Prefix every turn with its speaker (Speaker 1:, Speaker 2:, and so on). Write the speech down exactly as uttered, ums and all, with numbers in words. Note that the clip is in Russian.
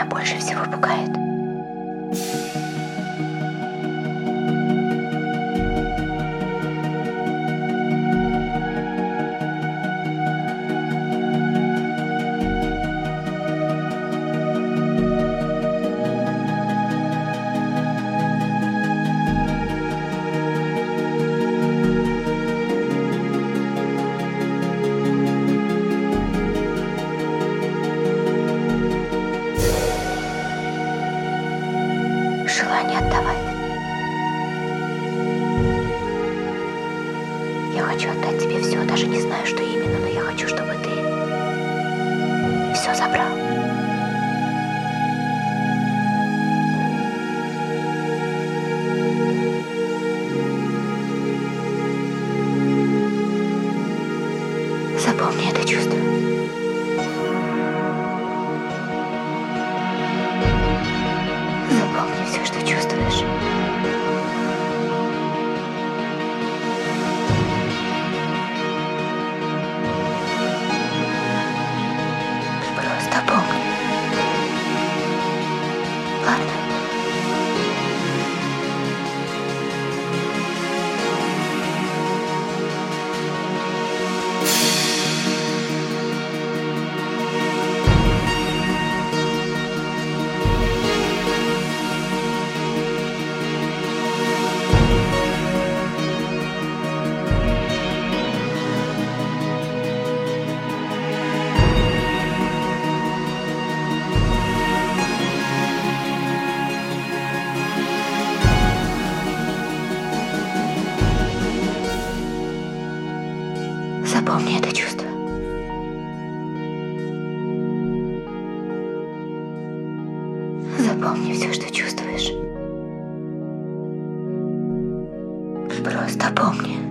Speaker 1: больше всего пугает? Желание отдавать. Я хочу отдать тебе все, даже не знаю, что именно, но я хочу, чтобы ты все забрал. Запомни это чувство. Запомни все, что чувствуешь. Просто помни. Ладно? Запомни это чувство. Запомни все, что чувствуешь. Просто помни.